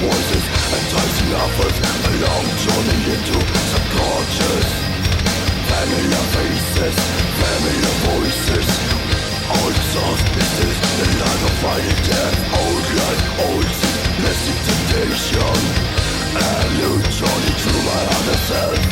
voices, enticing offers, a long journey into subconscious. Familiar faces, familiar voices. Old songs, this is the life of fighting death. Old life, old sin, blessed temptation. A new journey through my other self.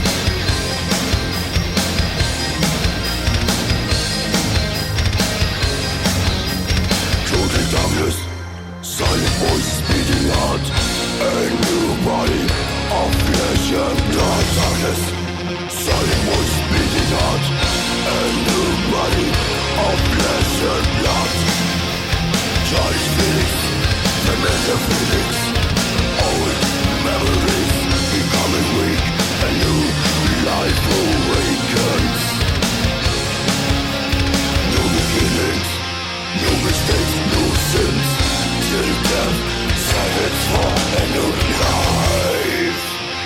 Total darkness, silent voices beating out. A new body of flesh and blood. Darkness, silent voices beating out. A new body of flesh and blood. Childish feelings, familiar feelings. Old memories becoming weak. A new life awakens. New beginnings, new mistakes, new sins. Till death silence for a new life.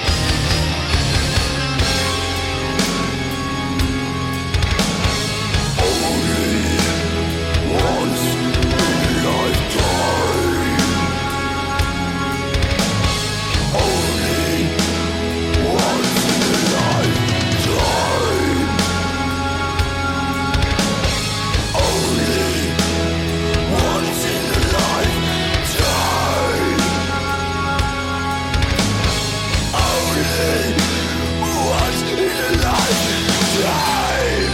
Only once in a lifetime. Only once in a lifetime. Only once in a lifetime. Only once in a lifetime.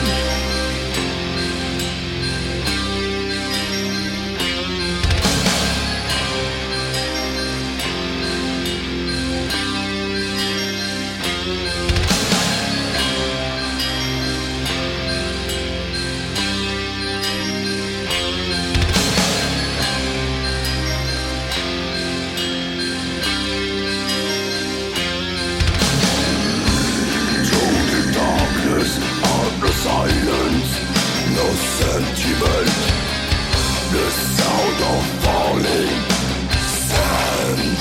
Total darkness, outer silence, no sentiment. The sound of falling sand.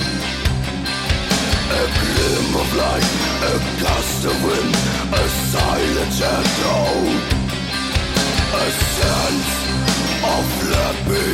A glimmer of light, a gust of wind, a silent echo. A sense of flapping